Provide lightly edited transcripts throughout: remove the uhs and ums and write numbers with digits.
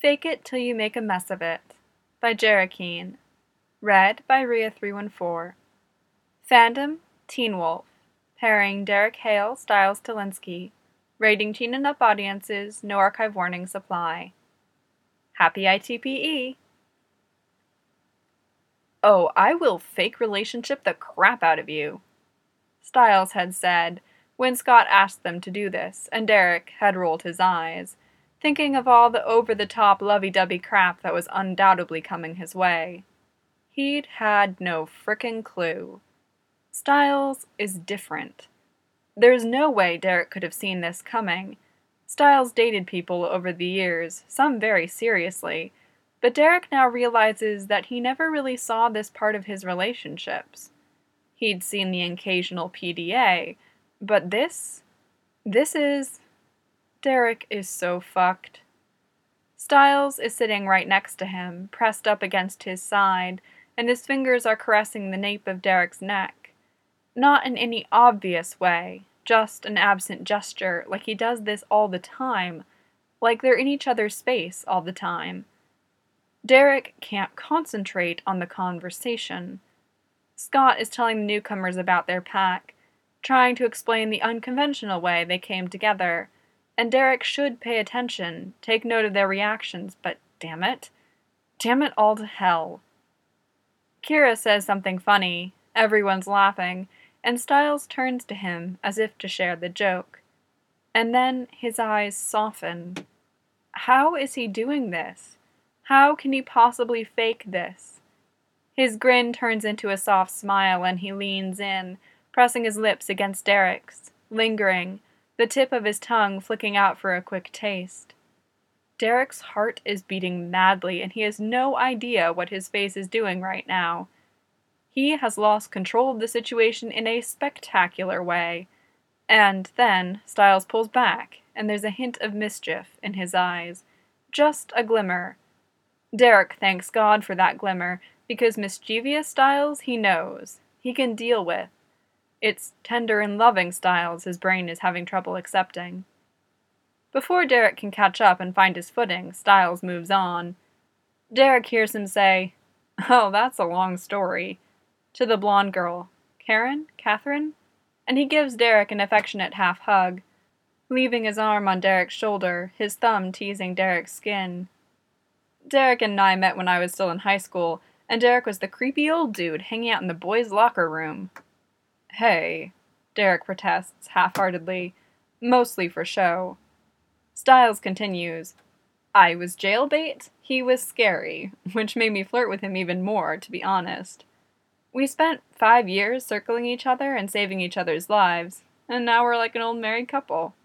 Fake It Till You Make a Mess of It by Jerikeen. Read by Rhea314. Fandom, Teen Wolf. Pairing Derek Hale, Styles Talinsky. Rating teen and up audiences, no archive warnings apply. Happy ITPE! "Oh, I will fake relationship the crap out of you," Styles had said when Scott asked them to do this, and Derek had rolled his eyes, thinking of all the over-the-top lovey-dovey crap that was undoubtedly coming his way. He'd had no frickin' clue. Styles is different. There's no way Derek could have seen this coming. Styles dated people over the years, some very seriously, but Derek now realizes that he never really saw this part of his relationships. He'd seen the occasional PDA, but this is... Derek is so fucked. Styles is sitting right next to him, pressed up against his side, and his fingers are caressing the nape of Derek's neck. Not in any obvious way, just an absent gesture, like he does this all the time, like they're in each other's space all the time. Derek can't concentrate on the conversation. Scott is telling the newcomers about their pack, trying to explain the unconventional way they came together, and Derek should pay attention, take note of their reactions, but damn it all to hell. Kira says something funny, everyone's laughing, and Styles turns to him as if to share the joke. And then his eyes soften. How is he doing this? How can he possibly fake this? His grin turns into a soft smile and he leans in, pressing his lips against Derek's, lingering, the tip of his tongue flicking out for a quick taste. Derek's heart is beating madly and he has no idea what his face is doing right now. He has lost control of the situation in a spectacular way. And then Styles pulls back, and there's a hint of mischief in his eyes. Just a glimmer. Derek thanks God for that glimmer, because mischievous Styles he knows, he can deal with. It's tender and loving Styles his brain is having trouble accepting. Before Derek can catch up and find his footing, Styles moves on. Derek hears him say, "Oh, that's a long story," to the blonde girl, Catherine? And he gives Derek an affectionate half-hug, leaving his arm on Derek's shoulder, his thumb teasing Derek's skin. Derek and I met when I was still in high school, and Derek was the creepy old dude hanging out in the boys' locker room. "Hey," Derek protests half-heartedly, mostly for show. Styles continues, "I was jailbait, he was scary, which made me flirt with him even more, to be honest. We spent 5 years circling each other and saving each other's lives, and now we're like an old married couple."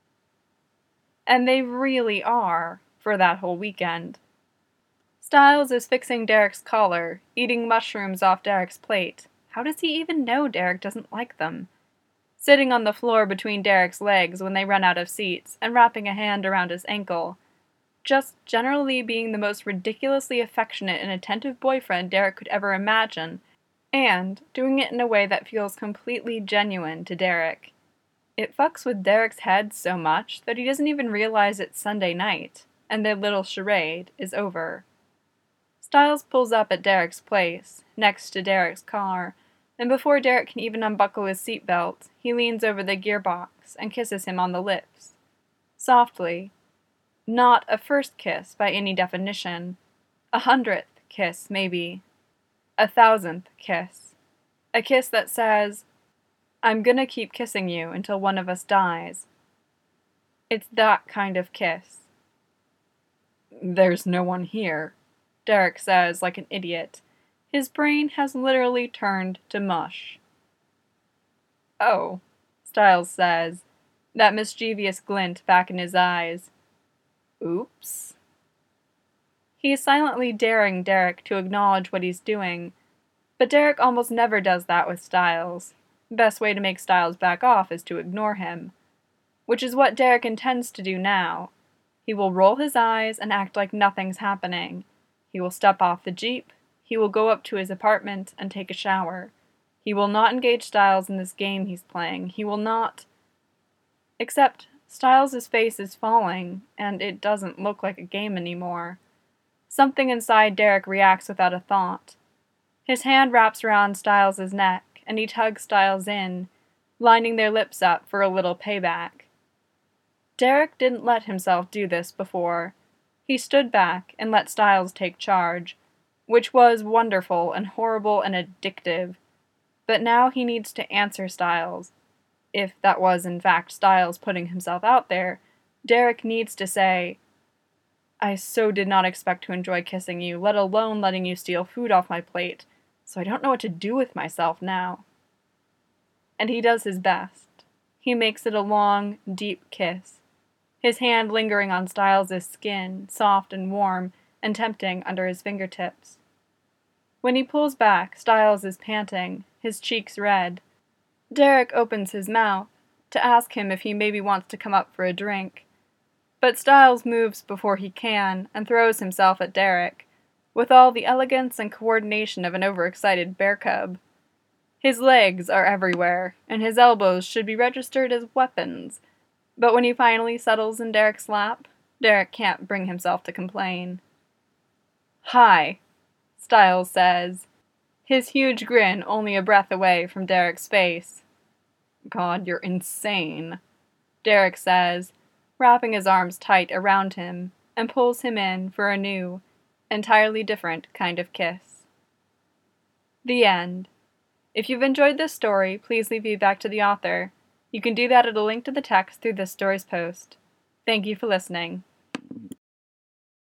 And they really are, for that whole weekend. Styles is fixing Derek's collar, eating mushrooms off Derek's plate. How does he even know Derek doesn't like them? Sitting on the floor between Derek's legs when they run out of seats, and wrapping a hand around his ankle. Just generally being the most ridiculously affectionate and attentive boyfriend Derek could ever imagine, and doing it in a way that feels completely genuine to Derek. It fucks with Derek's head so much that he doesn't even realize it's Sunday night, and their little charade is over. Styles pulls up at Derek's place, next to Derek's car, and before Derek can even unbuckle his seatbelt, he leans over the gearbox and kisses him on the lips. Softly. Not a first kiss by any definition. 100th kiss, maybe. 1,000th kiss. A kiss that says, "I'm gonna keep kissing you until one of us dies." It's that kind of kiss. "There's no one here," Derek says like an idiot. His brain has literally turned to mush. "Oh," Styles says, that mischievous glint back in his eyes. "Oops." He's silently daring Derek to acknowledge what he's doing, but Derek almost never does that with Styles. Best way to make Styles back off is to ignore him, which is what Derek intends to do now. He will roll his eyes and act like nothing's happening. He will step off the Jeep. He will go up to his apartment and take a shower. He will not engage Styles in this game he's playing. He will not... Except Styles' face is falling, and it doesn't look like a game anymore. Something inside Derek reacts without a thought. His hand wraps around Styles' neck, and he tugs Styles in, lining their lips up for a little payback. Derek didn't let himself do this before. He stood back and let Styles take charge, which was wonderful and horrible and addictive. But now he needs to answer Styles. If that was in fact Styles putting himself out there, Derek needs to say, "I so did not expect to enjoy kissing you, let alone letting you steal food off my plate, so I don't know what to do with myself now." And he does his best. He makes it a long, deep kiss, his hand lingering on Styles' skin, soft and warm and tempting under his fingertips. When he pulls back, Styles is panting, his cheeks red. Derek opens his mouth to ask him if he maybe wants to come up for a drink. But Styles moves before he can and throws himself at Derek, with all the elegance and coordination of an overexcited bear cub. His legs are everywhere, and his elbows should be registered as weapons, but when he finally settles in Derek's lap, Derek can't bring himself to complain. "Hi," Styles says, his huge grin only a breath away from Derek's face. "God, you're insane," Derek says, wrapping his arms tight around him, and pulls him in for a new, entirely different kind of kiss. The end. If you've enjoyed this story, please leave feedback to the author. You can do that at a link to the text through this story's post. Thank you for listening.